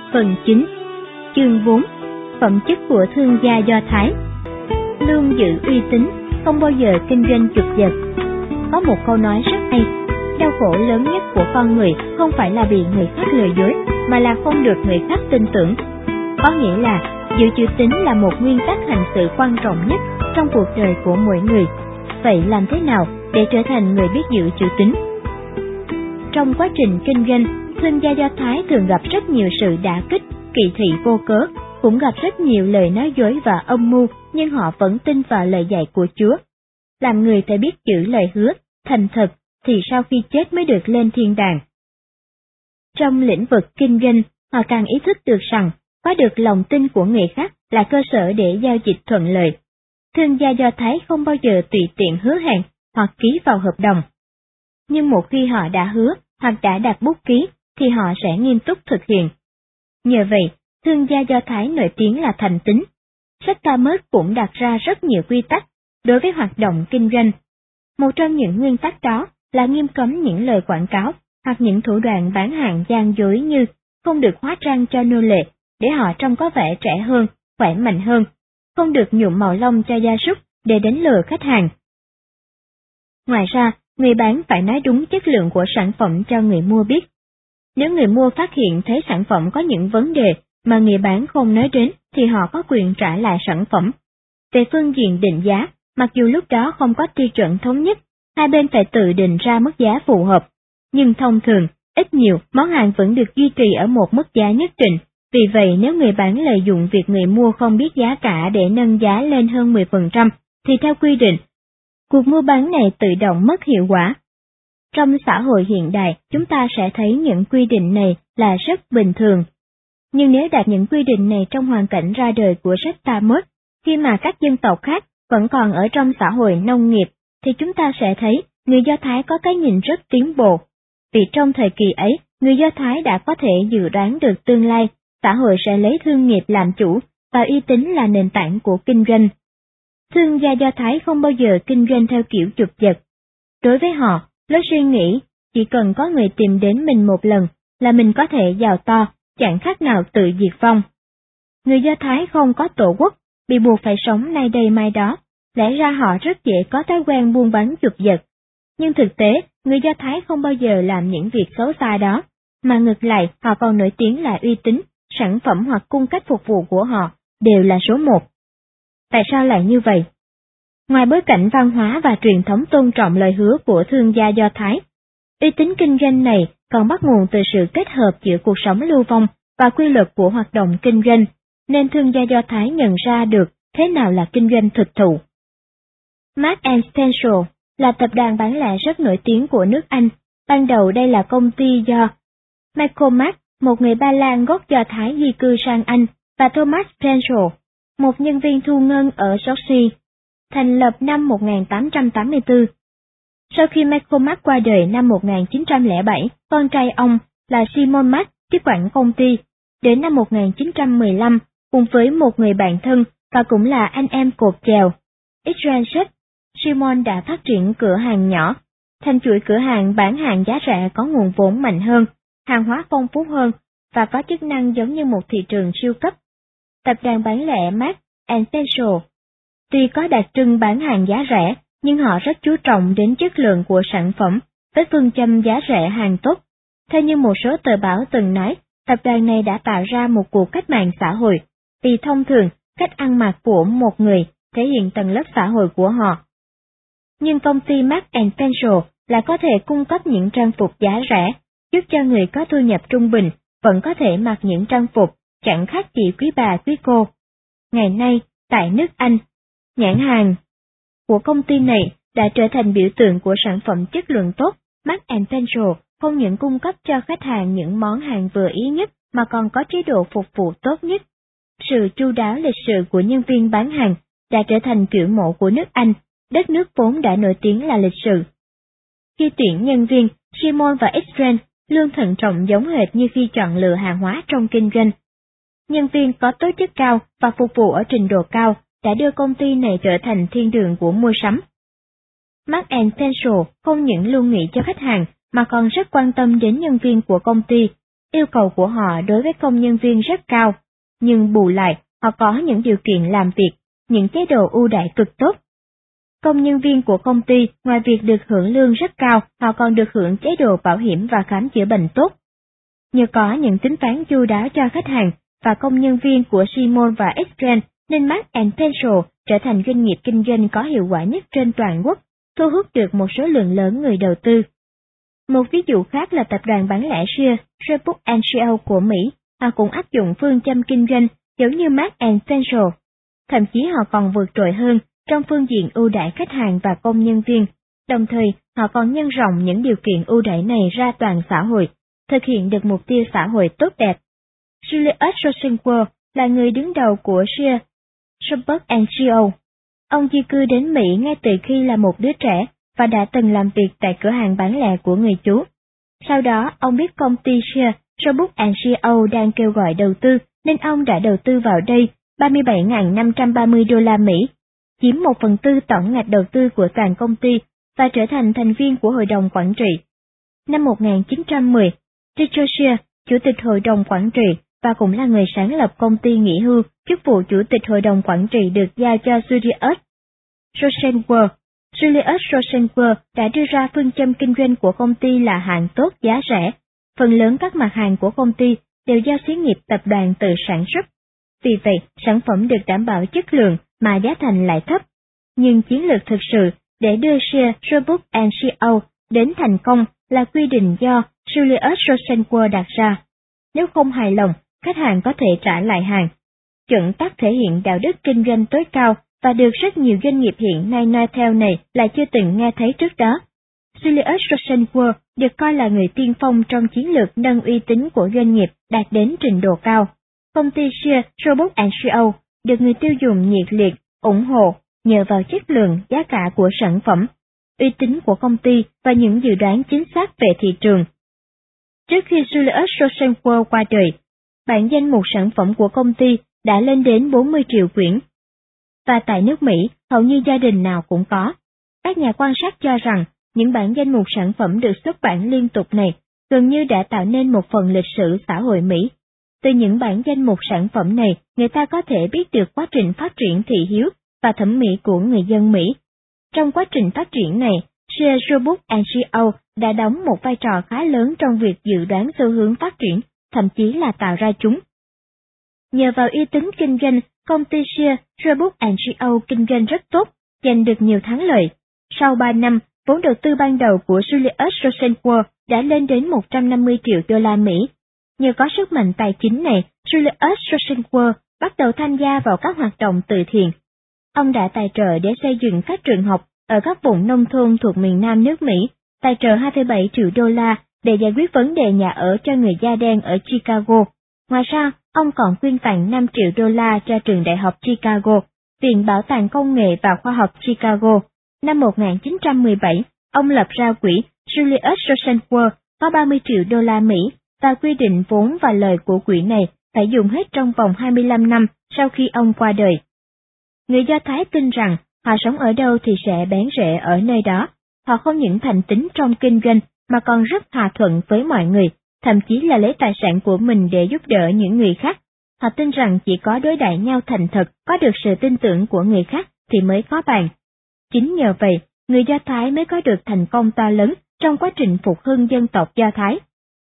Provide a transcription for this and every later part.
Phần 9. Chương 4. Phẩm chất của thương gia Do Thái. Luôn giữ uy tín, không bao giờ kinh doanh chụp giật. Có một câu nói rất hay, đau khổ lớn nhất của con người không phải là bị người khác lừa dối, mà là không được người khác tin tưởng. Có nghĩa là giữ chữ tín là một nguyên tắc hành sự quan trọng nhất trong cuộc đời của mỗi người. Vậy làm thế nào để trở thành người biết giữ chữ tín? Trong quá trình kinh doanh, thương gia Do Thái thường gặp rất nhiều sự đả kích, kỳ thị vô cớ, cũng gặp rất nhiều lời nói dối và âm mưu, nhưng họ vẫn tin vào lời dạy của Chúa. Làm người phải biết giữ lời hứa, thành thật, thì sau khi chết mới được lên thiên đàng. Trong lĩnh vực kinh doanh, họ càng ý thức được rằng, có được lòng tin của người khác là cơ sở để giao dịch thuận lợi. Thương gia Do Thái không bao giờ tùy tiện hứa hẹn hoặc ký vào hợp đồng. Nhưng một khi họ đã hứa hoặc đã đặt bút ký, thì họ sẽ nghiêm túc thực hiện. Nhờ vậy, thương gia Do Thái nổi tiếng là thành tín. Sách Talmud cũng đặt ra rất nhiều quy tắc đối với hoạt động kinh doanh. Một trong những nguyên tắc đó là nghiêm cấm những lời quảng cáo hoặc những thủ đoạn bán hàng gian dối, như không được hóa trang cho nô lệ để họ trông có vẻ trẻ hơn, khỏe mạnh hơn, không được nhuộm màu lông cho gia súc để đánh lừa khách hàng. Ngoài ra, người bán phải nói đúng chất lượng của sản phẩm cho người mua biết. Nếu người mua phát hiện thấy sản phẩm có những vấn đề mà người bán không nói đến, thì họ có quyền trả lại sản phẩm. Về phương diện định giá, mặc dù lúc đó không có tiêu chuẩn thống nhất, hai bên phải tự định ra mức giá phù hợp. Nhưng thông thường, ít nhiều, món hàng vẫn được duy trì ở một mức giá nhất định. Vì vậy, nếu người bán lợi dụng việc người mua không biết giá cả để nâng giá lên hơn 10%, thì theo quy định, cuộc mua bán này tự động mất hiệu quả. Trong xã hội hiện đại, chúng ta sẽ thấy những quy định này là rất bình thường. Nhưng nếu đặt những quy định này trong hoàn cảnh ra đời của sách Talmud, khi mà các dân tộc khác vẫn còn ở trong xã hội nông nghiệp, thì chúng ta sẽ thấy người Do Thái có cái nhìn rất tiến bộ. Vì trong thời kỳ ấy, người Do Thái đã có thể dự đoán được tương lai, xã hội sẽ lấy thương nghiệp làm chủ, và uy tín là nền tảng của kinh doanh. Thương gia Do Thái không bao giờ kinh doanh theo kiểu chụp giật. Đối với họ, lối suy nghĩ, chỉ cần có người tìm đến mình một lần, là mình có thể giàu to, chẳng khác nào tự diệt vong. Người Do Thái không có tổ quốc, bị buộc phải sống nay đây mai đó, lẽ ra họ rất dễ có thói quen buôn bán chụp giật. Nhưng thực tế, người Do Thái không bao giờ làm những việc xấu xa đó, mà ngược lại họ còn nổi tiếng là uy tín, sản phẩm hoặc cung cách phục vụ của họ đều là số một. Tại sao lại như vậy? Ngoài bối cảnh văn hóa và truyền thống tôn trọng lời hứa của thương gia Do Thái, uy tín kinh doanh này còn bắt nguồn từ sự kết hợp giữa cuộc sống lưu vong và quy luật của hoạt động kinh doanh, nên thương gia Do Thái nhận ra được thế nào là kinh doanh thực thụ. Marks and Spencer là tập đoàn bán lẻ rất nổi tiếng của nước Anh. Ban đầu đây là công ty do Michael Marks, một người Ba Lan gốc Do Thái di cư sang Anh, và Thomas Spencer, một nhân viên thu ngân ở Chelsea, thành lập năm 1884. Sau khi Michael Marks qua đời năm 1907, con trai ông là Simon Marks tiếp quản công ty. Đến năm 1915, cùng với một người bạn thân và cũng là anh em cột chèo, Israel Sheff, Simon đã phát triển cửa hàng nhỏ, thành chuỗi cửa hàng bán hàng giá rẻ có nguồn vốn mạnh hơn, hàng hóa phong phú hơn và có chức năng giống như một thị trường siêu cấp. Tập đoàn bán lẻ Marks and Spencer tuy có đặc trưng bán hàng giá rẻ, nhưng họ rất chú trọng đến chất lượng của sản phẩm, với phương châm giá rẻ hàng tốt. Theo như một số tờ báo từng nói, tập đoàn này đã tạo ra một cuộc cách mạng xã hội, vì thông thường, cách ăn mặc của một người thể hiện tầng lớp xã hội của họ. Nhưng công ty Marks and Spencer là có thể cung cấp những trang phục giá rẻ, giúp cho người có thu nhập trung bình vẫn có thể mặc những trang phục chẳng khác gì quý bà quý cô. Ngày nay, tại nước Anh, nhãn hàng của công ty này đã trở thành biểu tượng của sản phẩm chất lượng tốt. Marks and Spencer không những cung cấp cho khách hàng những món hàng vừa ý nhất mà còn có chế độ phục vụ tốt nhất. Sự chu đáo lịch sự của nhân viên bán hàng đã trở thành kiểu mẫu của nước Anh, đất nước vốn đã nổi tiếng là lịch sự. Khi tuyển nhân viên, Simon và Israel luôn thận trọng giống hệt như khi chọn lựa hàng hóa trong kinh doanh. Nhân viên có tố chất cao và phục vụ ở trình độ cao đã đưa công ty này trở thành thiên đường của mua sắm. Marks and Spencer không những luôn nghĩ cho khách hàng mà còn rất quan tâm đến nhân viên của công ty. Yêu cầu của họ đối với công nhân viên rất cao, nhưng bù lại họ có những điều kiện làm việc, những chế độ ưu đãi cực tốt. Công nhân viên của công ty ngoài việc được hưởng lương rất cao, họ còn được hưởng chế độ bảo hiểm và khám chữa bệnh tốt. Nhờ có những tính toán chu đáo cho khách hàng và công nhân viên của Simon và Exxon nên Marks & Spencer trở thành doanh nghiệp kinh doanh có hiệu quả nhất trên toàn quốc, thu hút được một số lượng lớn người đầu tư. Một ví dụ khác là tập đoàn bán lẻ Sears, Roebuck & Co của Mỹ, họ cũng áp dụng phương châm kinh doanh giống như Marks & Spencer. Thậm chí họ còn vượt trội hơn trong phương diện ưu đãi khách hàng và công nhân viên, đồng thời họ còn nhân rộng những điều kiện ưu đãi này ra toàn xã hội, thực hiện được mục tiêu xã hội tốt đẹp. Julius Rosenberg là người đứng đầu của Sears, Roebuck & Co. Ông di cư đến Mỹ ngay từ khi là một đứa trẻ và đã từng làm việc tại cửa hàng bán lẻ của người chú. Sau đó, ông biết công ty Sears, Roebuck & Co đang kêu gọi đầu tư, nên ông đã đầu tư vào đây 37.530 đô la Mỹ, chiếm 1/4 tổng ngạch đầu tư của toàn công ty và trở thành thành viên của hội đồng quản trị. Năm 1910, Richard Sears, chủ tịch hội đồng quản trị và cũng là người sáng lập công ty nghỉ hưu, chức vụ chủ tịch hội đồng quản trị được giao cho Julius Rosenberg. Julius Rosenberg đã đưa ra phương châm kinh doanh của công ty là hàng tốt giá rẻ. Phần lớn các mặt hàng của công ty đều do xí nghiệp tập đoàn tự sản xuất. Vì vậy, sản phẩm được đảm bảo chất lượng mà giá thành lại thấp. Nhưng chiến lược thực sự để đưa Sears, Roebuck & Co đến thành công là quy định do Julius Rosenberg đặt ra. Nếu không hài lòng, khách hàng có thể trả lại hàng. Chuẩn tắc thể hiện đạo đức kinh doanh tối cao và được rất nhiều doanh nghiệp hiện nay noi theo này là chưa từng nghe thấy trước đó. Julius Rosenberg được coi là người tiên phong trong chiến lược nâng uy tín của doanh nghiệp đạt đến trình độ cao. Công ty Sears, Roebuck & Co được người tiêu dùng nhiệt liệt, ủng hộ nhờ vào chất lượng, giá cả của sản phẩm, uy tín của công ty và những dự đoán chính xác về thị trường. Trước khi Julius Rosenberg qua đời, bản danh mục sản phẩm của công ty đã lên đến 40 triệu quyển. Và tại nước Mỹ, hầu như gia đình nào cũng có. Các nhà quan sát cho rằng, những bản danh mục sản phẩm được xuất bản liên tục này gần như đã tạo nên một phần lịch sử xã hội Mỹ. Từ những bản danh mục sản phẩm này, người ta có thể biết được quá trình phát triển thị hiếu và thẩm mỹ của người dân Mỹ. Trong quá trình phát triển này, Sears, Roebuck & Co đã đóng một vai trò khá lớn trong việc dự đoán xu hướng phát triển, thậm chí là tạo ra chúng. Nhờ vào uy tín kinh doanh, công ty Sears, Roebuck & Co kinh doanh rất tốt, giành được nhiều thắng lợi. Sau 3 năm, vốn đầu tư ban đầu của Julius Rosenberg đã lên đến 150 triệu đô la Mỹ. Nhờ có sức mạnh tài chính này, Julius Rosenberg bắt đầu tham gia vào các hoạt động từ thiện. Ông đã tài trợ để xây dựng các trường học ở các vùng nông thôn thuộc miền Nam nước Mỹ, tài trợ 2,7 triệu đô la để giải quyết vấn đề nhà ở cho người da đen ở Chicago. Ngoài ra, ông còn quyên tặng 5 triệu đô la cho trường đại học Chicago, Viện Bảo tàng Công nghệ và Khoa học Chicago. Năm 1917, ông lập ra quỹ Julius Rosenberg có 30 triệu đô la Mỹ và quy định vốn và lời của quỹ này phải dùng hết trong vòng 25 năm sau khi ông qua đời. Người Do Thái tin rằng họ sống ở đâu thì sẽ bén rễ ở nơi đó. Họ không những thành tín trong kinh doanh mà còn rất hòa thuận với mọi người, thậm chí là lấy tài sản của mình để giúp đỡ những người khác. Họ tin rằng chỉ có đối đãi nhau thành thật, có được sự tin tưởng của người khác thì mới có bàn. Chính nhờ vậy, người Do Thái mới có được thành công to lớn trong quá trình phục hưng dân tộc Do Thái.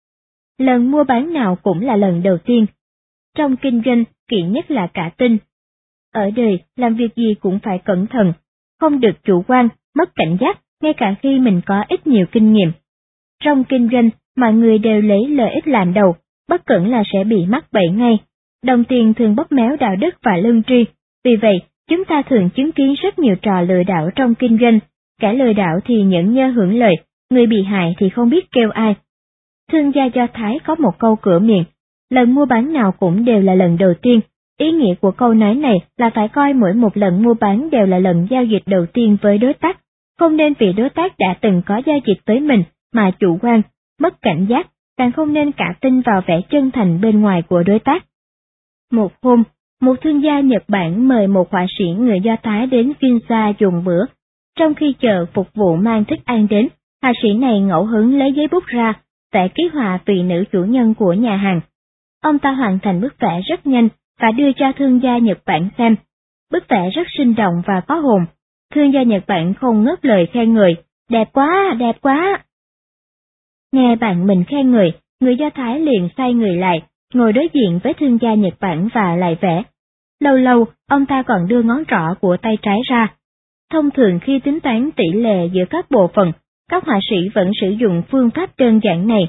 Lần mua bán nào cũng là lần đầu tiên. Trong kinh doanh, kỵ nhất là cả tin. Ở đời, làm việc gì cũng phải cẩn thận, không được chủ quan, mất cảnh giác, ngay cả khi mình có ít nhiều kinh nghiệm. Trong kinh doanh, mọi người đều lấy lợi ích làm đầu, bất cẩn là sẽ bị mắc bẫy ngay. Đồng tiền thường bóp méo đạo đức và lương tri. Vì vậy, chúng ta thường chứng kiến rất nhiều trò lừa đảo trong kinh doanh. Kẻ lừa đảo thì nhẫn nhơ hưởng lợi, người bị hại thì không biết kêu ai. Thương gia Do Thái có một câu cửa miệng, lần mua bán nào cũng đều là lần đầu tiên. Ý nghĩa của câu nói này là phải coi mỗi một lần mua bán đều là lần giao dịch đầu tiên với đối tác, không nên vì đối tác đã từng có giao dịch với mình mà chủ quan, mất cảnh giác, càng không nên cả tin vào vẻ chân thành bên ngoài của đối tác. Một hôm, một thương gia Nhật Bản mời một họa sĩ người Do Thái đến Ginza dùng bữa. Trong khi chờ phục vụ mang thức ăn đến, họa sĩ này ngẫu hứng lấy giấy bút ra, vẽ ký họa vị nữ chủ nhân của nhà hàng. Ông ta hoàn thành bức vẽ rất nhanh và đưa cho thương gia Nhật Bản xem. Bức vẽ rất sinh động và có hồn. Thương gia Nhật Bản không ngớt lời khen ngợi, đẹp quá, đẹp quá. Nghe bạn mình khen ngợi, người Do Thái liền xoay người lại, ngồi đối diện với thương gia Nhật Bản và lại vẽ. Lâu lâu, ông ta còn đưa ngón trỏ của tay trái ra. Thông thường khi tính toán tỷ lệ giữa các bộ phận, các họa sĩ vẫn sử dụng phương pháp đơn giản này.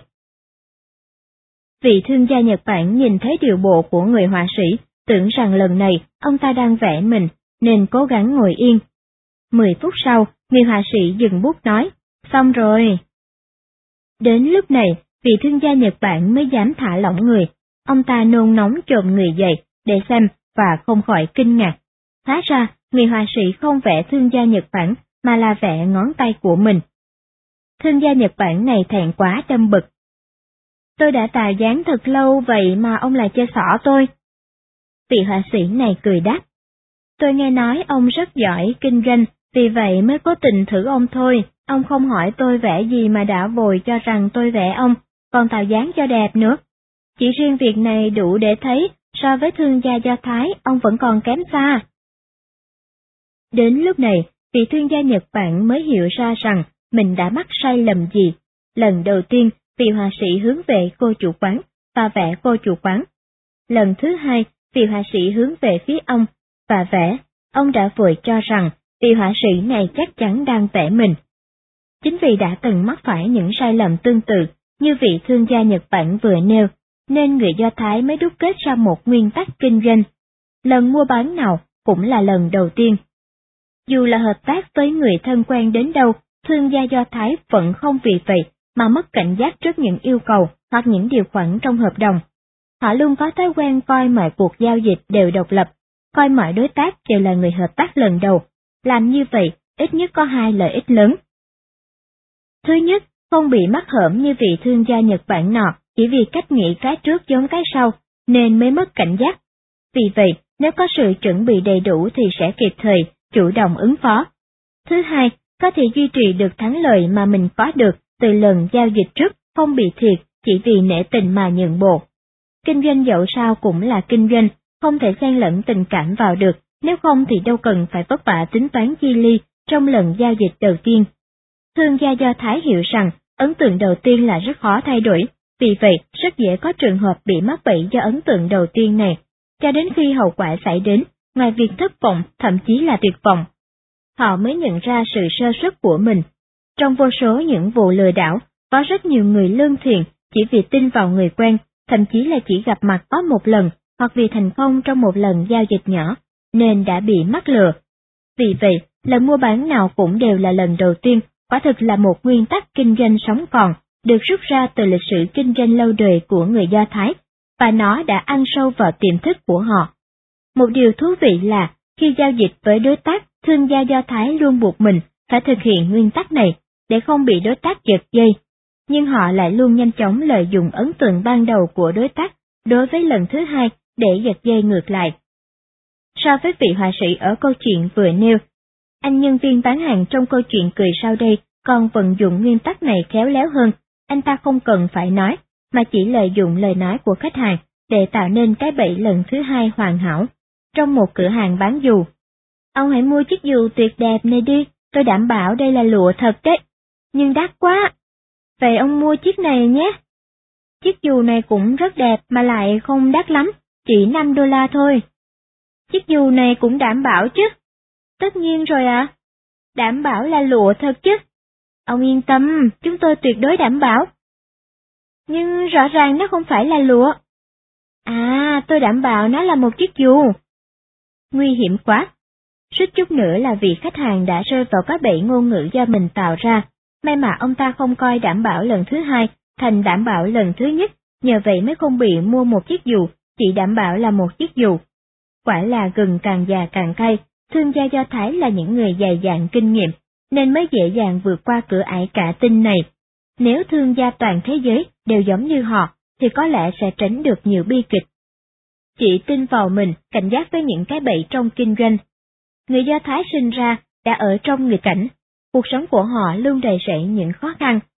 Vị thương gia Nhật Bản nhìn thấy điều bộ của người họa sĩ, tưởng rằng lần này ông ta đang vẽ mình, nên cố gắng ngồi yên. 10 phút sau, người họa sĩ dừng bút nói, xong rồi. Đến lúc này, vị thương gia Nhật Bản mới dám thả lỏng người. Ông ta nôn nóng chồm người dậy để xem và không khỏi kinh ngạc. Hóa ra, người họa sĩ không vẽ thương gia Nhật Bản mà là vẽ ngón tay của mình. Thương gia Nhật Bản này thẹn quá đâm bực. Tôi đã tà dáng thật lâu vậy mà ông lại chơi xỏ tôi. Vị họa sĩ này cười đáp. Tôi nghe nói ông rất giỏi kinh doanh, vì vậy mới cố tình thử ông thôi. Ông không hỏi tôi vẽ gì mà đã vội cho rằng tôi vẽ ông, còn tạo dáng cho đẹp nữa. Chỉ riêng việc này đủ để thấy, so với thương gia Do Thái, ông vẫn còn kém xa. Đến lúc này, vị thương gia Nhật Bản mới hiểu ra rằng mình đã mắc sai lầm gì. Lần đầu tiên, vị họa sĩ hướng về cô chủ quán và vẽ cô chủ quán. Lần thứ hai, vị họa sĩ hướng về phía ông và vẽ. Ông đã vội cho rằng vị họa sĩ này chắc chắn đang vẽ mình. Chính vì đã từng mắc phải những sai lầm tương tự như vị thương gia Nhật Bản vừa nêu, nên người Do Thái mới đúc kết ra một nguyên tắc kinh doanh. Lần mua bán nào cũng là lần đầu tiên. Dù là hợp tác với người thân quen đến đâu, thương gia Do Thái vẫn không vì vậy mà mất cảnh giác trước những yêu cầu hoặc những điều khoản trong hợp đồng. Họ luôn có thói quen coi mọi cuộc giao dịch đều độc lập, coi mọi đối tác đều là người hợp tác lần đầu. Làm như vậy, ít nhất có 2 lợi ích lớn. Thứ nhất, không bị mắc hởm như vị thương gia Nhật Bản nọ, chỉ vì cách nghĩ cái trước giống cái sau, nên mới mất cảnh giác. Vì vậy, nếu có sự chuẩn bị đầy đủ thì sẽ kịp thời, chủ động ứng phó. Thứ hai, có thể duy trì được thắng lợi mà mình có được từ lần giao dịch trước, không bị thiệt chỉ vì nể tình mà nhượng bộ. Kinh doanh dẫu sao cũng là kinh doanh, không thể xen lẫn tình cảm vào được, nếu không thì đâu cần phải vất vả tính toán chi ly trong lần giao dịch đầu tiên. Thương gia Do Thái hiểu rằng ấn tượng đầu tiên là rất khó thay đổi, vì vậy rất dễ có trường hợp bị mắc bẫy do ấn tượng đầu tiên này, cho đến khi hậu quả xảy đến, ngoài việc thất vọng thậm chí là tuyệt vọng, họ mới nhận ra sự sơ suất của mình. Trong vô số những vụ lừa đảo, có rất nhiều người lương thiện chỉ vì tin vào người quen, thậm chí là chỉ gặp mặt có một lần, hoặc vì thành công trong một lần giao dịch nhỏ, nên đã bị mắc lừa. Vì vậy, lần mua bán nào cũng đều là lần đầu tiên, quả thực là một nguyên tắc kinh doanh sống còn, được rút ra từ lịch sử kinh doanh lâu đời của người Do Thái, và nó đã ăn sâu vào tiềm thức của họ. Một điều thú vị là, khi giao dịch với đối tác, thương gia Do Thái luôn buộc mình phải thực hiện nguyên tắc này, để không bị đối tác giật dây. Nhưng họ lại luôn nhanh chóng lợi dụng ấn tượng ban đầu của đối tác đối với lần thứ hai để giật dây ngược lại. So với vị họa sĩ ở câu chuyện vừa nêu, anh nhân viên bán hàng trong câu chuyện cười sau đây còn vận dụng nguyên tắc này khéo léo hơn. Anh ta không cần phải nói, mà chỉ lợi dụng lời nói của khách hàng để tạo nên cái bẫy lần thứ hai hoàn hảo. Trong một cửa hàng bán dù, ông hãy mua chiếc dù tuyệt đẹp này đi, tôi đảm bảo đây là lụa thật đấy, nhưng đắt quá. Vậy ông mua chiếc này nhé. Chiếc dù này cũng rất đẹp mà lại không đắt lắm, chỉ $5 thôi. Chiếc dù này cũng đảm bảo chứ? Tất nhiên rồi ạ. Đảm bảo là lụa thật chứ? Ông yên tâm, chúng tôi tuyệt đối đảm bảo. Nhưng rõ ràng nó không phải là lụa. À, tôi đảm bảo nó là một chiếc dù. Nguy hiểm quá. Suýt chút nữa là vì khách hàng đã rơi vào các bẫy ngôn ngữ do mình tạo ra. May mà ông ta không coi đảm bảo lần thứ hai thành đảm bảo lần thứ nhất, nhờ vậy mới không bị mua một chiếc dù, chỉ đảm bảo là một chiếc dù. Quả là gừng càng già càng cay, thương gia Do Thái là những người dày dạn kinh nghiệm, nên mới dễ dàng vượt qua cửa ải cả tin này. Nếu thương gia toàn thế giới đều giống như họ, thì có lẽ sẽ tránh được nhiều bi kịch. Chỉ tin vào mình, cảnh giác với những cái bẫy trong kinh doanh. Người Do Thái sinh ra, đã ở trong nghịch cảnh, cuộc sống của họ luôn đầy rẫy những khó khăn.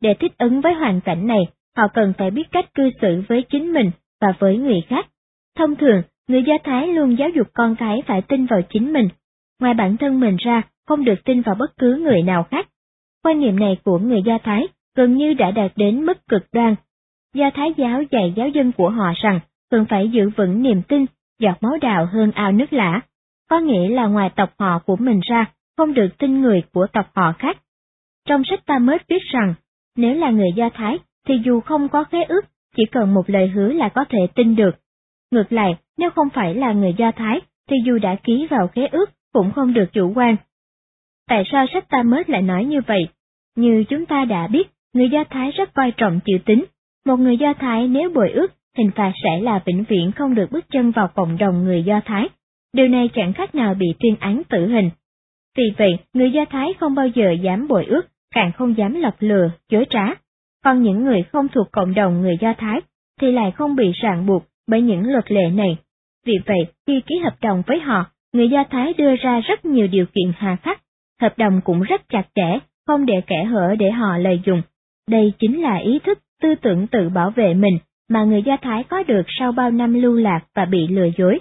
Để thích ứng với hoàn cảnh này, họ cần phải biết cách cư xử với chính mình và với người khác. Thông thường, người Do Thái luôn giáo dục con cái phải tin vào chính mình. Ngoài bản thân mình ra, không được tin vào bất cứ người nào khác. Quan niệm này của người Do Thái gần như đã đạt đến mức cực đoan. Do Thái giáo dạy giáo dân của họ rằng cần phải giữ vững niềm tin, giọt máu đào hơn ao nước lã. Có nghĩa là ngoài tộc họ của mình ra, không được tin người của tộc họ khác. Trong sách Talmud viết rằng, nếu là người Do Thái, thì dù không có khế ước, chỉ cần một lời hứa là có thể tin được. Ngược lại, nếu không phải là người Do Thái, thì dù đã ký vào khế ước, cũng không được chủ quan. Tại sao sách Talmud lại nói như vậy? Như chúng ta đã biết, người Do Thái rất coi trọng chữ tín. Một người Do Thái nếu bội ước, hình phạt sẽ là vĩnh viễn không được bước chân vào cộng đồng người Do Thái. Điều này chẳng khác nào bị tuyên án tử hình. Vì vậy, người Do Thái không bao giờ dám bội ước, càng không dám lọc lừa, dối trá. Còn những người không thuộc cộng đồng người Do Thái, thì lại không bị ràng buộc bởi những luật lệ này. Vì vậy, khi ký hợp đồng với họ, người Do Thái đưa ra rất nhiều điều kiện hà khắc. Hợp đồng cũng rất chặt chẽ, không để kẽ hở để họ lợi dụng. Đây chính là ý thức, tư tưởng tự bảo vệ mình mà người Do Thái có được sau bao năm lưu lạc và bị lừa dối.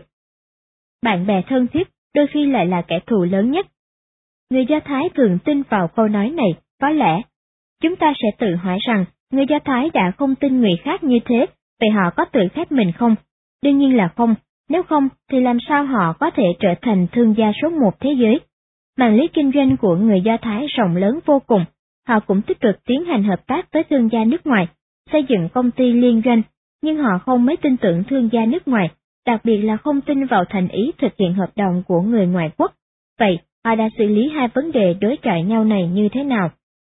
Bạn bè thân thiết đôi khi lại là kẻ thù lớn nhất. Người Do Thái thường tin vào câu nói này, có lẽ. Chúng ta sẽ tự hỏi rằng, người Do Thái đã không tin người khác như thế, vậy họ có tự khép mình không? Đương nhiên là không, nếu không thì làm sao họ có thể trở thành thương gia số một thế giới? Mạng lưới kinh doanh của người Do Thái rộng lớn vô cùng, họ cũng tích cực tiến hành hợp tác với thương gia nước ngoài, xây dựng công ty liên doanh, nhưng họ không mấy tin tưởng thương gia nước ngoài, đặc biệt là không tin vào thành ý thực hiện hợp đồng của người ngoại quốc. Vậy, họ đã xử lý hai vấn đề đối chọi nhau này như thế nào?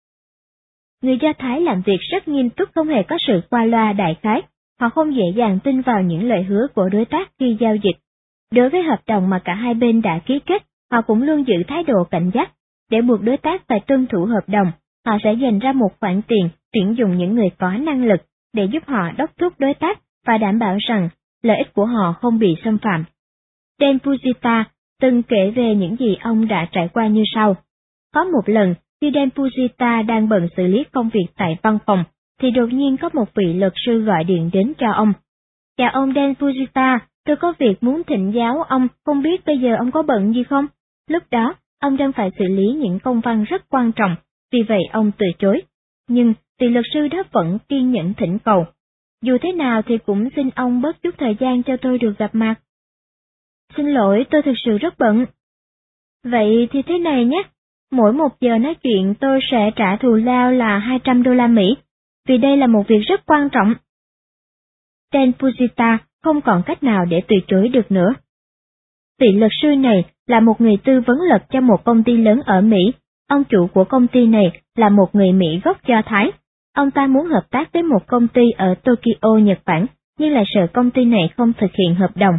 Người Do Thái làm việc rất nghiêm túc, không hề có sự qua loa đại khái, họ không dễ dàng tin vào những lời hứa của đối tác khi giao dịch. Đối với hợp đồng mà cả hai bên đã ký kết, họ cũng luôn giữ thái độ cảnh giác. Để buộc đối tác phải tuân thủ hợp đồng, họ sẽ dành ra một khoản tiền tuyển dụng những người có năng lực để giúp họ đốc thúc đối tác và đảm bảo rằng lợi ích của họ không bị xâm phạm. Dan Fujita từng kể về những gì ông đã trải qua như sau. Có một lần, khi Dan Fujita đang bận xử lý công việc tại văn phòng, thì đột nhiên có một vị luật sư gọi điện đến cho ông. Chào ông Dan Fujita, tôi có việc muốn thỉnh giáo ông, không biết bây giờ ông có bận gì không? Lúc đó, ông đang phải xử lý những công văn rất quan trọng, vì vậy ông từ chối. Nhưng vị luật sư đó vẫn kiên nhẫn thỉnh cầu. Dù thế nào thì cũng xin ông bớt chút thời gian cho tôi được gặp mặt. Xin lỗi, tôi thực sự rất bận. Vậy thì thế này nhé, mỗi 1 giờ nói chuyện tôi sẽ trả thù lao là $200, vì đây là một việc rất quan trọng. Dan Fujita không còn cách nào để từ chối được nữa. Vị luật sư này là một người tư vấn luật cho một công ty lớn ở Mỹ. Ông chủ của công ty này là một người Mỹ gốc Do Thái. Ông ta muốn hợp tác với một công ty ở Tokyo, Nhật Bản, nhưng lại sợ công ty này không thực hiện hợp đồng.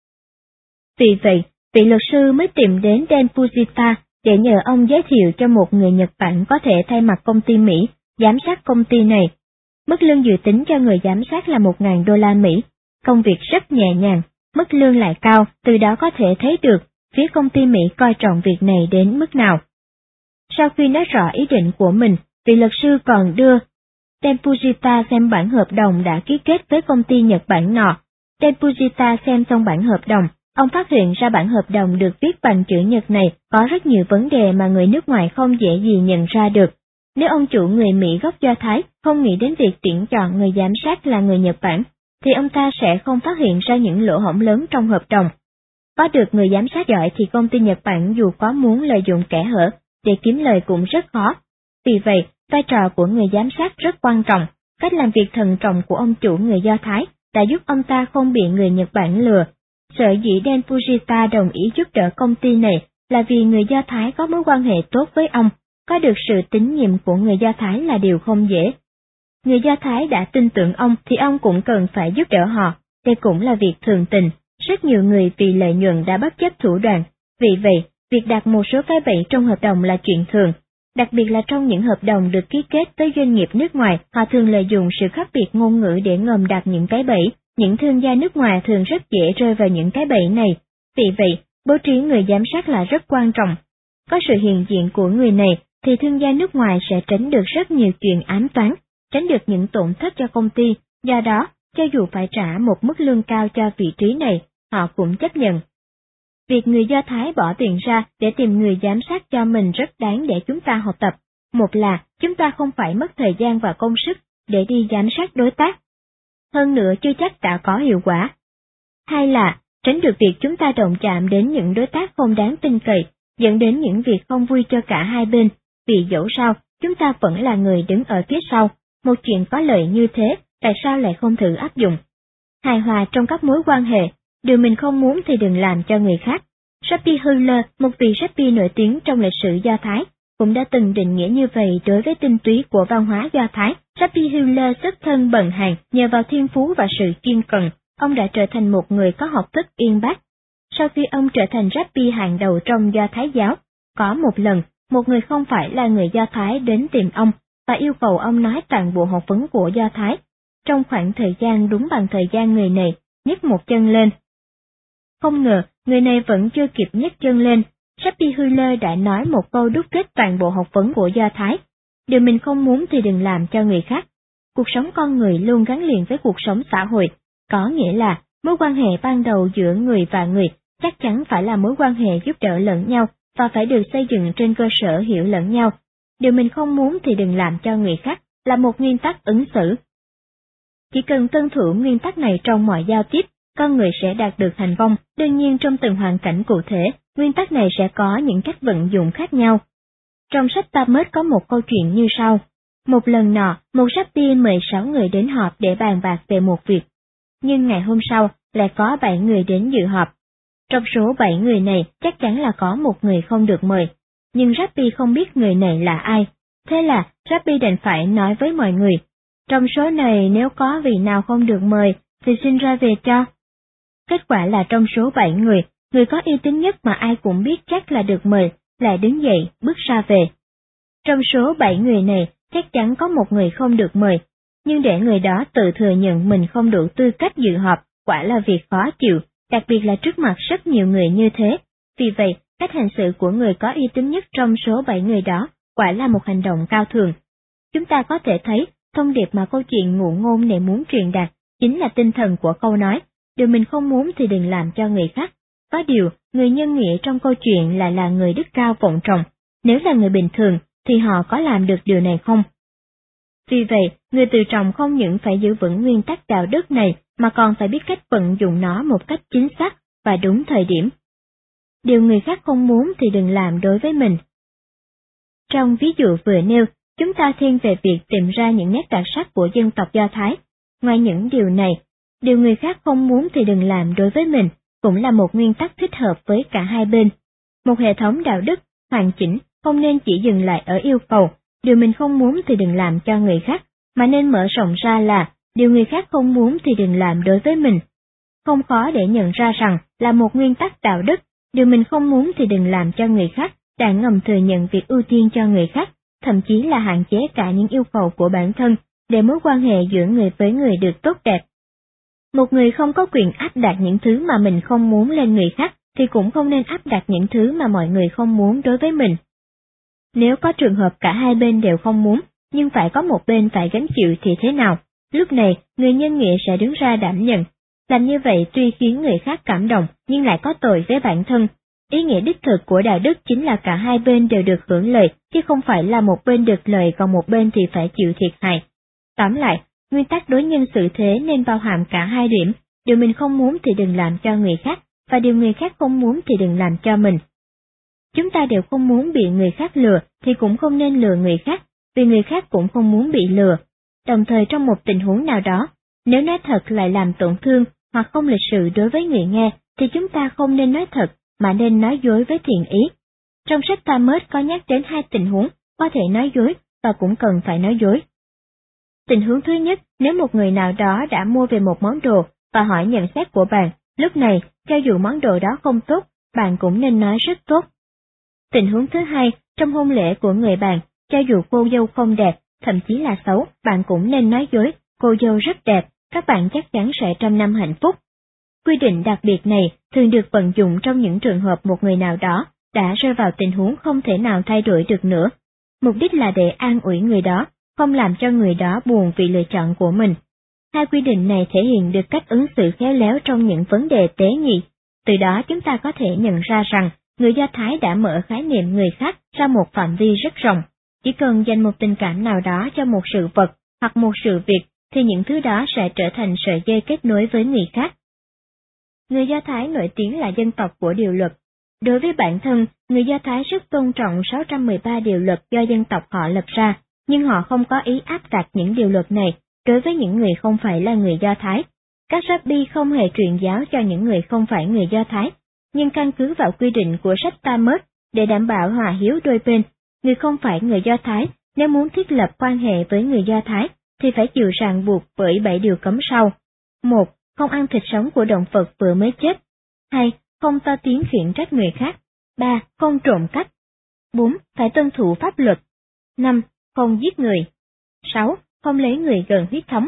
Vì vậy, vị luật sư mới tìm đến Dan Fujita để nhờ ông giới thiệu cho một người Nhật Bản có thể thay mặt công ty Mỹ giám sát công ty này. Mức lương dự tính cho người giám sát là $1.000. Công việc rất nhẹ nhàng, mức lương lại cao, từ đó có thể thấy được phía công ty Mỹ coi trọng việc này đến mức nào. Sau khi nói rõ ý định của mình, vị luật sư còn đưa Dan Fujita xem bản hợp đồng đã ký kết với công ty Nhật Bản nọ. Dan Fujita xem xong bản hợp đồng, ông phát hiện ra bản hợp đồng được viết bằng chữ Nhật này có rất nhiều vấn đề mà người nước ngoài không dễ gì nhận ra được. Nếu ông chủ người Mỹ gốc Do Thái không nghĩ đến việc tuyển chọn người giám sát là người Nhật Bản, thì ông ta sẽ không phát hiện ra những lỗ hổng lớn trong hợp đồng. Có được người giám sát giỏi thì công ty Nhật Bản dù có muốn lợi dụng kẽ hở để kiếm lời cũng rất khó. Vì vậy, vai trò của người giám sát rất quan trọng. Cách làm việc thận trọng của ông chủ người Do Thái đã giúp ông ta không bị người Nhật Bản lừa. Sở dĩ Dan Fujita đồng ý giúp đỡ công ty này là vì người Do Thái có mối quan hệ tốt với ông. Có được sự tín nhiệm của người Do Thái là điều không dễ. Người Do Thái đã tin tưởng ông thì ông cũng cần phải giúp đỡ họ, đây cũng là việc thường tình. Rất nhiều người vì lợi nhuận đã bất chấp thủ đoạn, vì vậy, việc đặt một số cái bẫy trong hợp đồng là chuyện thường. Đặc biệt là trong những hợp đồng được ký kết với doanh nghiệp nước ngoài, họ thường lợi dụng sự khác biệt ngôn ngữ để ngầm đặt những cái bẫy. Những thương gia nước ngoài thường rất dễ rơi vào những cái bẫy này. Vì vậy, bố trí người giám sát là rất quan trọng. Có sự hiện diện của người này, thì thương gia nước ngoài sẽ tránh được rất nhiều chuyện ám toán, tránh được những tổn thất cho công ty, do đó, cho dù phải trả một mức lương cao cho vị trí này, họ cũng chấp nhận. Việc người Do Thái bỏ tiền ra để tìm người giám sát cho mình rất đáng để chúng ta học tập. Một là, chúng ta không phải mất thời gian và công sức để đi giám sát đối tác. Hơn nữa chưa chắc đã có hiệu quả. Hai là, tránh được việc chúng ta động chạm đến những đối tác không đáng tin cậy, dẫn đến những việc không vui cho cả hai bên, vì dẫu sao, chúng ta vẫn là người đứng ở phía sau. Một chuyện có lợi như thế, tại sao lại không thử áp dụng? Hài hòa trong các mối quan hệ, điều mình không muốn thì đừng làm cho người khác. Rabbi Hillel, một vị Rabbi nổi tiếng trong lịch sử Do Thái, cũng đã từng định nghĩa như vậy đối với tinh túy của văn hóa Do Thái. Rabbi Hillel xuất thân bần hàn, nhờ vào thiên phú và sự kiên cẩn, ông đã trở thành một người có học thức uyên bác. Sau khi ông trở thành Rabbi hàng đầu trong Do Thái giáo, có một lần, một người không phải là người Do Thái đến tìm ông và yêu cầu ông nói toàn bộ học vấn của Do Thái. Trong khoảng thời gian đúng bằng thời gian người này nhấc một chân lên. Không ngờ, người này vẫn chưa kịp nhấc chân lên, Rabbi Hillel đã nói một câu đúc kết toàn bộ học vấn của Do Thái. Điều mình không muốn thì đừng làm cho người khác. Cuộc sống con người luôn gắn liền với cuộc sống xã hội, có nghĩa là mối quan hệ ban đầu giữa người và người chắc chắn phải là mối quan hệ giúp đỡ lẫn nhau và phải được xây dựng trên cơ sở hiểu lẫn nhau. Điều mình không muốn thì đừng làm cho người khác là một nguyên tắc ứng xử. Chỉ cần tuân thủ nguyên tắc này trong mọi giao tiếp, con người sẽ đạt được thành công. Đương nhiên trong từng hoàn cảnh cụ thể, nguyên tắc này sẽ có những cách vận dụng khác nhau. Trong sách Talmud có một câu chuyện như sau. Một lần nọ, một Rabbi mời 6 người đến họp để bàn bạc về một việc. Nhưng ngày hôm sau, lại có 7 người đến dự họp. Trong số 7 người này, chắc chắn là có một người không được mời. Nhưng Rabbi không biết người này là ai. Thế là, Rabbi đành phải nói với mọi người. Trong số này nếu có vị nào không được mời, thì xin ra về cho. Kết quả là trong số 7 người, người có uy tín nhất mà ai cũng biết chắc là được mời, lại đứng dậy, bước ra về. Trong số 7 người này, chắc chắn có một người không được mời, nhưng để người đó tự thừa nhận mình không đủ tư cách dự họp, quả là việc khó chịu, đặc biệt là trước mặt rất nhiều người như thế. Vì vậy, cách hành xử của người có uy tín nhất trong số 7 người đó, quả là một hành động cao thường. Chúng ta có thể thấy, thông điệp mà câu chuyện ngụ ngôn này muốn truyền đạt, chính là tinh thần của câu nói, điều mình không muốn thì đừng làm cho người khác. Có điều, người nhân nghĩa trong câu chuyện lại là người đức cao vọng trọng, nếu là người bình thường, thì họ có làm được điều này không? Vì vậy, người từ trọng không những phải giữ vững nguyên tắc đạo đức này, mà còn phải biết cách vận dụng nó một cách chính xác và đúng thời điểm. Điều người khác không muốn thì đừng làm đối với mình. Trong ví dụ vừa nêu, chúng ta thiên về việc tìm ra những nét đặc sắc của dân tộc Do Thái. Ngoài những điều này, điều người khác không muốn thì đừng làm đối với mình, cũng là một nguyên tắc thích hợp với cả hai bên. Một hệ thống đạo đức hoàn chỉnh không nên chỉ dừng lại ở yêu cầu, điều mình không muốn thì đừng làm cho người khác, mà nên mở rộng ra là, điều người khác không muốn thì đừng làm đối với mình. Không khó để nhận ra rằng là một nguyên tắc đạo đức, điều mình không muốn thì đừng làm cho người khác, đã ngầm thừa nhận việc ưu tiên cho người khác, thậm chí là hạn chế cả những yêu cầu của bản thân, để mối quan hệ giữa người với người được tốt đẹp. Một người không có quyền áp đặt những thứ mà mình không muốn lên người khác, thì cũng không nên áp đặt những thứ mà mọi người không muốn đối với mình. Nếu có trường hợp cả hai bên đều không muốn, nhưng phải có một bên phải gánh chịu thì thế nào? Lúc này, người nhân nghĩa sẽ đứng ra đảm nhận. Làm như vậy tuy khiến người khác cảm động, nhưng lại có tội với bản thân. Ý nghĩa đích thực của đạo đức chính là cả hai bên đều được hưởng lợi, chứ không phải là một bên được lợi còn một bên thì phải chịu thiệt hại. Tóm lại, nguyên tắc đối nhân xử thế nên bao hàm cả hai điểm, điều mình không muốn thì đừng làm cho người khác, và điều người khác không muốn thì đừng làm cho mình. Chúng ta đều không muốn bị người khác lừa, thì cũng không nên lừa người khác, vì người khác cũng không muốn bị lừa. Đồng thời trong một tình huống nào đó, nếu nói thật lại làm tổn thương hoặc không lịch sự đối với người nghe, thì chúng ta không nên nói thật, mà nên nói dối với thiện ý. Trong sách Talmud có nhắc đến hai tình huống, có thể nói dối và cũng cần phải nói dối. Tình huống thứ nhất, nếu một người nào đó đã mua về một món đồ và hỏi nhận xét của bạn, lúc này, cho dù món đồ đó không tốt, bạn cũng nên nói rất tốt. Tình huống thứ hai, trong hôn lễ của người bạn, cho dù cô dâu không đẹp, thậm chí là xấu, bạn cũng nên nói dối, cô dâu rất đẹp, các bạn chắc chắn sẽ trăm năm hạnh phúc. Quy định đặc biệt này thường được vận dụng trong những trường hợp một người nào đó đã rơi vào tình huống không thể nào thay đổi được nữa. Mục đích là để an ủi người đó, không làm cho người đó buồn vì lựa chọn của mình. Hai quy định này thể hiện được cách ứng xử khéo léo trong những vấn đề tế nhị. Từ đó chúng ta có thể nhận ra rằng người Do Thái đã mở khái niệm người khác ra một phạm vi rất rộng. Chỉ cần dành một tình cảm nào đó cho một sự vật hoặc một sự việc thì những thứ đó sẽ trở thành sợi dây kết nối với người khác. Người Do Thái nổi tiếng là dân tộc của điều luật. Đối với bản thân, người Do Thái rất tôn trọng 613 điều luật do dân tộc họ lập ra, nhưng họ không có ý áp đặt những điều luật này đối với những người không phải là người Do Thái. Các rabbi không hề truyền giáo cho những người không phải người Do Thái, nhưng căn cứ vào quy định của sách Talmud để đảm bảo hòa hiếu đôi bên, người không phải người Do Thái nếu muốn thiết lập quan hệ với người Do Thái thì phải chịu ràng buộc bởi 7 điều cấm sau. 1. Không ăn thịt sống của động vật vừa mới chết. 2. Không to tiếng khiển trách người khác. 3. Không trộm cắp. 4. Phải tuân thủ pháp luật. 5. Không giết người. 6. Không lấy người gần huyết thống.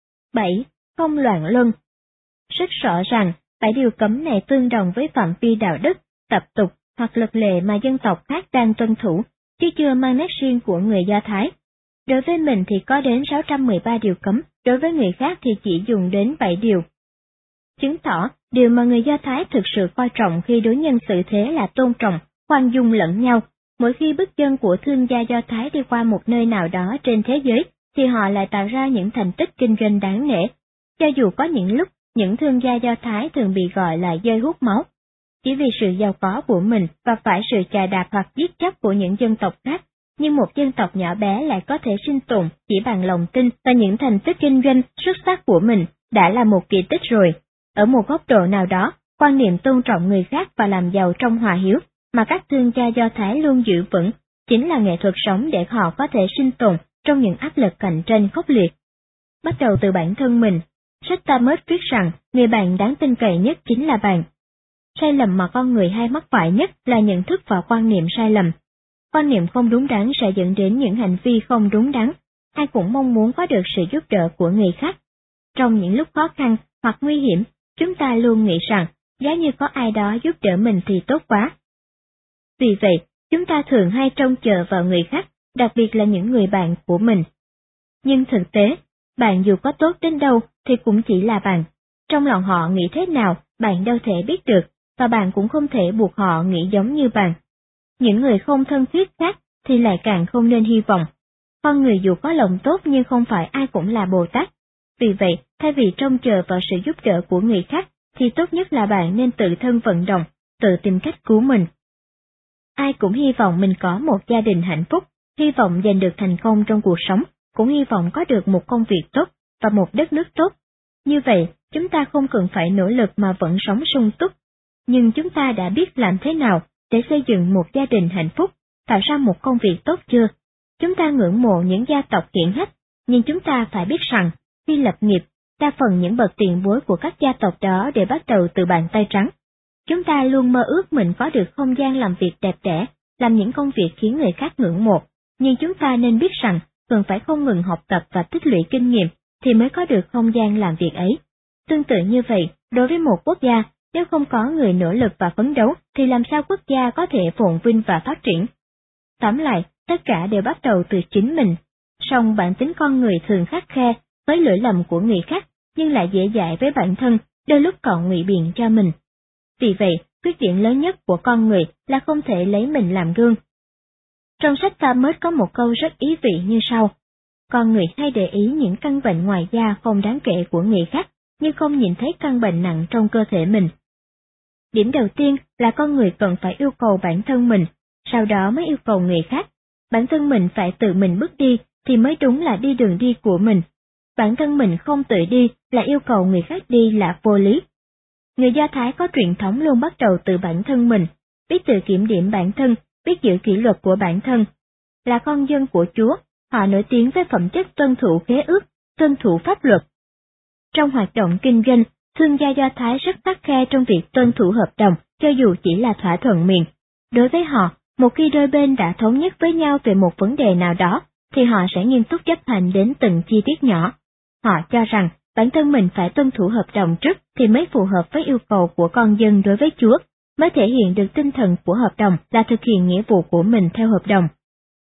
7. Không loạn luân. Rất rõ ràng, 7 điều cấm này tương đồng với phạm vi đạo đức, tập tục hoặc luật lệ mà dân tộc khác đang tuân thủ, chứ chưa mang nét riêng của người Do Thái. Đối với mình thì có đến 613 điều cấm, đối với người khác thì chỉ dùng đến 7 điều. Chứng tỏ, điều mà người Do Thái thực sự coi trọng khi đối nhân xử thế là tôn trọng, khoan dung lẫn nhau. Mỗi khi bước chân của thương gia Do Thái đi qua một nơi nào đó trên thế giới, thì họ lại tạo ra những thành tích kinh doanh đáng nể. Cho dù có những lúc, những thương gia Do Thái thường bị gọi là dơi hút máu, chỉ vì sự giàu có của mình và phải sự chà đạp hoặc giết chóc của những dân tộc khác, nhưng một dân tộc nhỏ bé lại có thể sinh tồn chỉ bằng lòng tin và những thành tích kinh doanh xuất sắc của mình đã là một kỳ tích rồi. Ở một góc độ nào đó, quan niệm tôn trọng người khác và làm giàu trong hòa hiếu mà các thương gia Do Thái luôn giữ vững chính là nghệ thuật sống để họ có thể sinh tồn trong những áp lực cạnh tranh khốc liệt. Bắt đầu từ bản thân mình, sách Talmud viết rằng người bạn đáng tin cậy nhất chính là bạn. Sai lầm mà con người hay mắc phải nhất là nhận thức và quan niệm sai lầm. Quan niệm không đúng đắn sẽ dẫn đến những hành vi không đúng đắn. Ai cũng mong muốn có được sự giúp đỡ của người khác. Trong những lúc khó khăn hoặc nguy hiểm, chúng ta luôn nghĩ rằng giá như có ai đó giúp đỡ mình thì tốt quá. Vì vậy, chúng ta thường hay trông chờ vào người khác, đặc biệt là những người bạn của mình. Nhưng thực tế, bạn dù có tốt đến đâu thì cũng chỉ là bạn. Trong lòng họ nghĩ thế nào, bạn đâu thể biết được, và bạn cũng không thể buộc họ nghĩ giống như bạn. Những người không thân thiết khác thì lại càng không nên hy vọng. Con người dù có lòng tốt nhưng không phải ai cũng là Bồ Tát. Vì vậy, thay vì trông chờ vào sự giúp đỡ của người khác, thì tốt nhất là bạn nên tự thân vận động, tự tìm cách cứu mình. Ai cũng hy vọng mình có một gia đình hạnh phúc, hy vọng giành được thành công trong cuộc sống, cũng hy vọng có được một công việc tốt và một đất nước tốt. Như vậy, chúng ta không cần phải nỗ lực mà vẫn sống sung túc. Nhưng chúng ta đã biết làm thế nào để xây dựng một gia đình hạnh phúc, tạo ra một công việc tốt chưa? Chúng ta ngưỡng mộ những gia tộc hiển hách, nhưng chúng ta phải biết rằng, khi lập nghiệp, đa phần những bậc tiền bối của các gia tộc đó đều bắt đầu từ bàn tay trắng. Chúng ta luôn mơ ước mình có được không gian làm việc đẹp đẽ, làm những công việc khiến người khác ngưỡng mộ, nhưng chúng ta nên biết rằng, cần phải không ngừng học tập và tích lũy kinh nghiệm, thì mới có được không gian làm việc ấy. Tương tự như vậy, đối với một quốc gia, nếu không có người nỗ lực và phấn đấu, thì làm sao quốc gia có thể phồn vinh và phát triển? Tóm lại, tất cả đều bắt đầu từ chính mình. Song bản tính con người thường khắt khe với lỗi lầm của người khác, nhưng lại dễ dãi với bản thân, đôi lúc còn ngụy biện cho mình. Vì vậy, khuyết điểm lớn nhất của con người là không thể lấy mình làm gương. Trong sách Talmud có một câu rất ý vị như sau: con người hay để ý những căn bệnh ngoài da không đáng kể của người khác, nhưng không nhìn thấy căn bệnh nặng trong cơ thể mình. Điểm đầu tiên là con người cần phải yêu cầu bản thân mình, sau đó mới yêu cầu người khác. Bản thân mình phải tự mình bước đi thì mới đúng là đi đường đi của mình. Bản thân mình không tự đi là yêu cầu người khác đi là vô lý. Người Do Thái có truyền thống luôn bắt đầu từ bản thân mình, biết tự kiểm điểm bản thân, biết giữ kỷ luật của bản thân. Là con dân của Chúa, họ nổi tiếng với phẩm chất tuân thủ khế ước, tuân thủ pháp luật. Trong hoạt động kinh doanh, thương gia Do Thái rất khắt khe trong việc tuân thủ hợp đồng, cho dù chỉ là thỏa thuận miệng. Đối với họ, một khi đôi bên đã thống nhất với nhau về một vấn đề nào đó, thì họ sẽ nghiêm túc chấp hành đến từng chi tiết nhỏ. Họ cho rằng, bản thân mình phải tuân thủ hợp đồng trước thì mới phù hợp với yêu cầu của con dân đối với Chúa, mới thể hiện được tinh thần của hợp đồng là thực hiện nghĩa vụ của mình theo hợp đồng.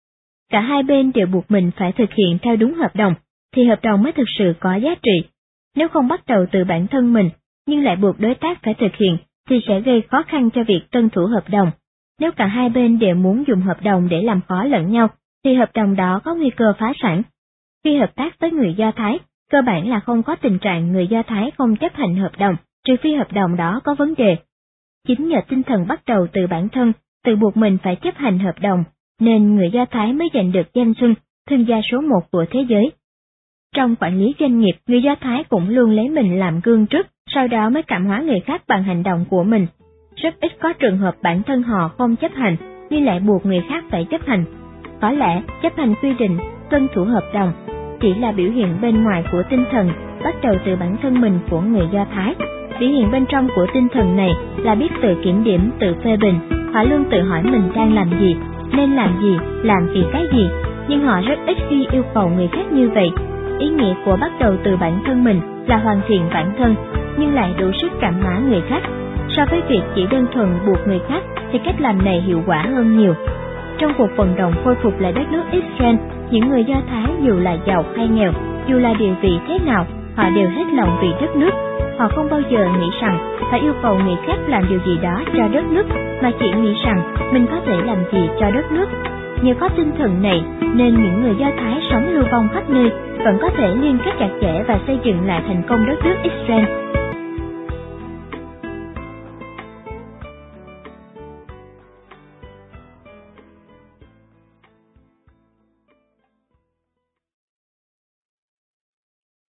cả hai bên đều buộc mình phải thực hiện theo đúng hợp đồng, thì hợp đồng mới thực sự có giá trị. Nếu không bắt đầu từ bản thân mình, nhưng lại buộc đối tác phải thực hiện, thì sẽ gây khó khăn cho việc tuân thủ hợp đồng. Nếu cả hai bên đều muốn dùng hợp đồng để làm khó lẫn nhau, thì hợp đồng đó có nguy cơ phá sản. Khi hợp tác với người Do Thái, cơ bản là không có tình trạng người Do Thái không chấp hành hợp đồng, trừ phi hợp đồng đó có vấn đề. Chính nhờ tinh thần bắt đầu từ bản thân, tự buộc mình phải chấp hành hợp đồng, nên người Do Thái mới giành được danh xưng thương gia số 1 của thế giới. Trong quản lý doanh nghiệp, người Do Thái cũng luôn lấy mình làm gương trước, sau đó mới cảm hóa người khác bằng hành động của mình. Rất ít có trường hợp bản thân họ không chấp hành, nhưng lại buộc người khác phải chấp hành. Có lẽ chấp hành quy định, tuân thủ hợp đồng chỉ là biểu hiện bên ngoài của tinh thần bắt đầu từ bản thân mình của người Do Thái. Biểu hiện bên trong của tinh thần này là biết tự kiểm điểm, tự phê bình. Họ luôn tự hỏi mình đang làm gì, nên làm vì cái gì, nhưng họ rất ít khi yêu cầu người khác như vậy. Ý nghĩa của bắt đầu từ bản thân mình là hoàn thiện bản thân, nhưng lại đủ sức cảm hóa người khác. So với việc chỉ đơn thuần buộc người khác, thì cách làm này hiệu quả hơn nhiều. Trong cuộc vận động khôi phục lại đất nước Israel, những người Do Thái dù là giàu hay nghèo, dù là địa vị thế nào, họ đều hết lòng vì đất nước. Họ không bao giờ nghĩ rằng phải yêu cầu người khác làm điều gì đó cho đất nước, mà chỉ nghĩ rằng mình có thể làm gì cho đất nước. Nhờ có tinh thần này nên những người Do Thái sống lưu vong khắp nơi vẫn có thể liên kết chặt chẽ và xây dựng lại thành công đất nước Israel.